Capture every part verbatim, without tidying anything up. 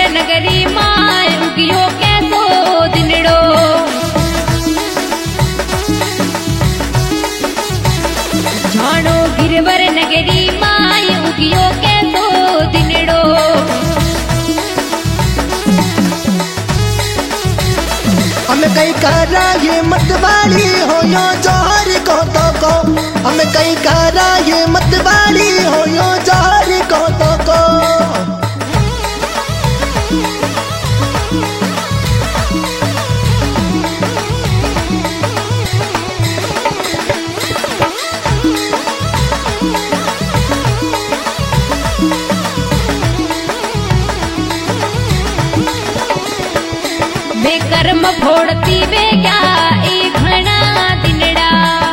नगरी माय उगियो कैसो दिनड़ो। झाणो गिरवर नगरी माय उगियो कैसो दिनड़ो। हम कई करा ये मतवाली हो यो जोहर को तो को। हम कई करा ये मतवाली हो यो जोहर को तो को। मैं कर्म फोड़ती वे क्या एक घना दिनड़ा।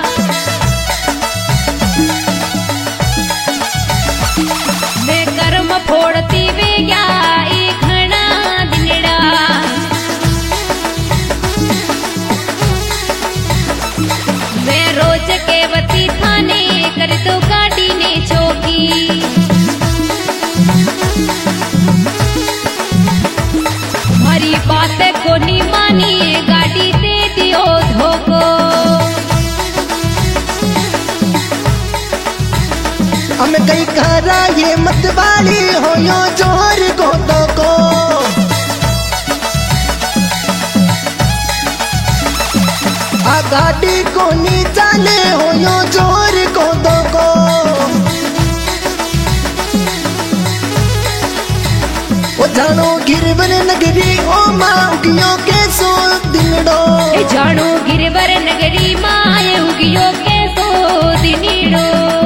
मैं कर्म फोड़ती वे क्या एक घना दिनड़ा। मैं रोज के वती थाने कर दो गाड़ी ने चौकी। हमारी बात को नहीं मानी गाड़ी दे दियो धोको। हम कई करा ये मतवाली हो यो जोहर को तो को। आ गाड़ी को नी चाले हो यो जोहर को तो को। ओ जानो गिरवर नगरी ओ माँ उगियो कैसो दिनड़ो। ए जानो गिरवर नगरी माय उगियो कैसो दिनड़ो।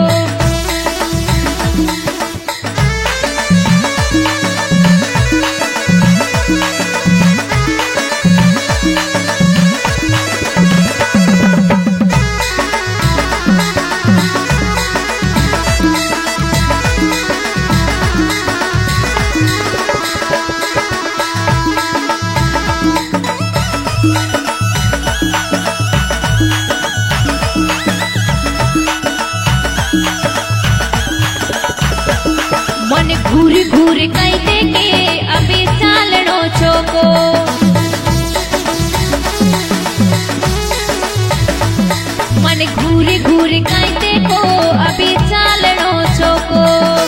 मन घूर घूर कई देके अभी चालनो चोको। मन घूर घूर कई देखो अभी चालनो चोको।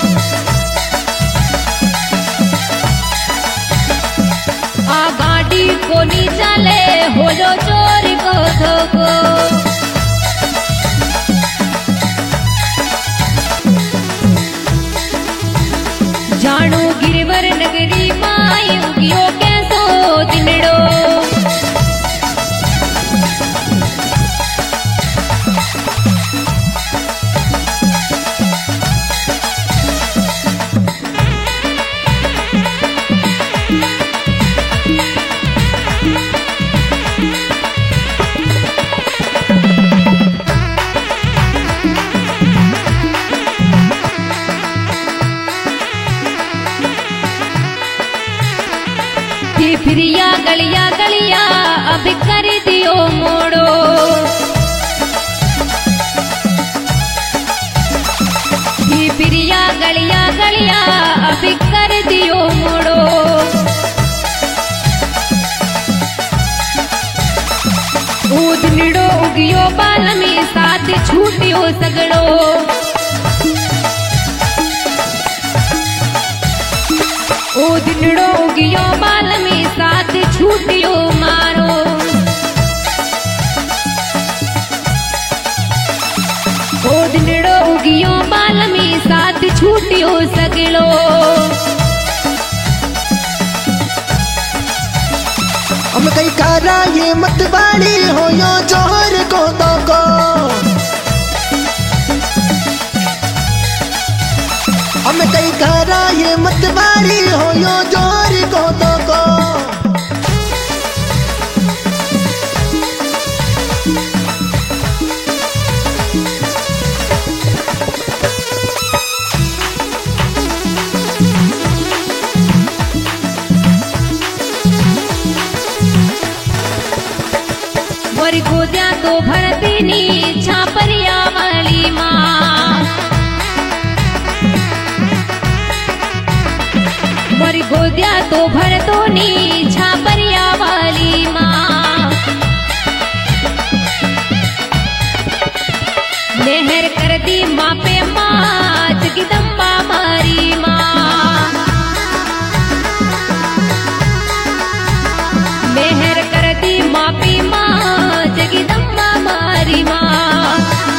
आ गाड़ी को नी चले होलो चोर को धोको। जानो गिरवर नगरी माय उगियो कैसो दिनड़ो। फिरिया गलिया गलिया अब कर दियो मोड़ो। फिरिया गलिया गलिया अब कर दियो मोड़ो। ओ दिनड़ो उगियो बाल में साथ छूटियो सगड़ो। ओ दिनड़ो उगियो बाल में साथ छूटियो मारो। ओ दिनड़ो उगियो बाल में साथ छूटियो सगड़ो। हम कई करा ये मतवाली हो यो जोहर को तो को। हम कई करा ये मतवाली हो यो जोहर को तो को। मोर गोद्या तो भर देनी छापरिया वाली माँ। मोर गोद्या तो भरतो नी छापरिया वाली माँ मेहर कर दी माँ पे माँ जगदम्बा मारी माँ मेहर कर दी माँ पे माँ जगदम्बा मारी माँ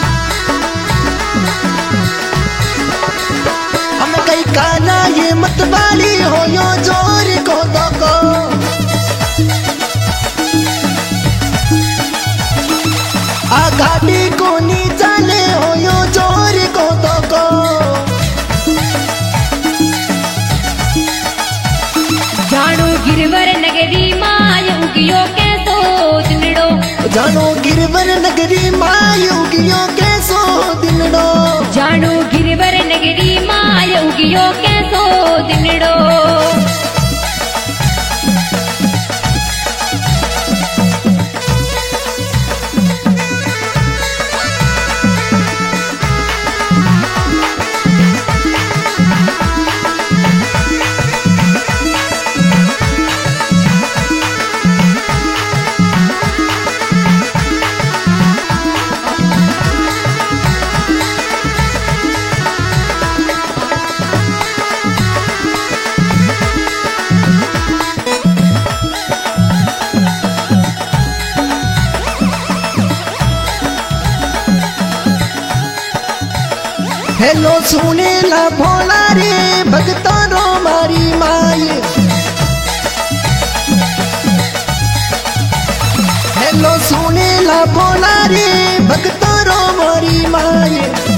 हम कई काना ये मत वाली हो यो जोर को दो को आ गाड़ी को नी जाने हो यो जोर को दो को जानो गिरवर नगरी माय उगियो के सो दिनड़ो जानो गिरवर नगरी माय उगियो के सो दिनड़ो जानो गिरवर नगरी माय उगियो के सो दिनड़ो हेलो सुने ला भोला रे भगता रो मारी माई हेलो सुने ला भोला रे भगता रो मारी माई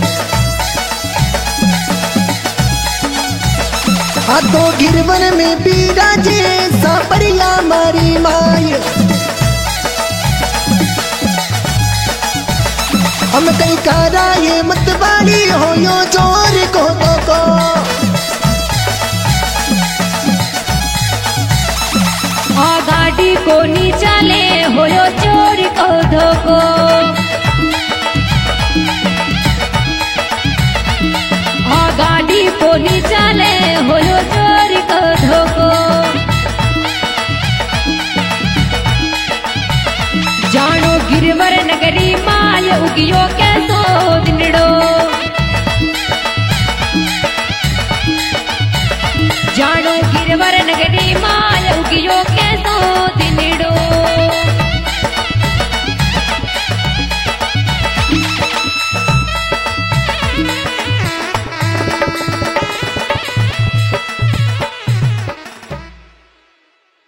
हाथों गिरवन में बिराजे सापरिया मारी माई हम कई कारा ये मत वाली हो यो जोर को दो को आ गाड़ी को नी चले हो यो चोर को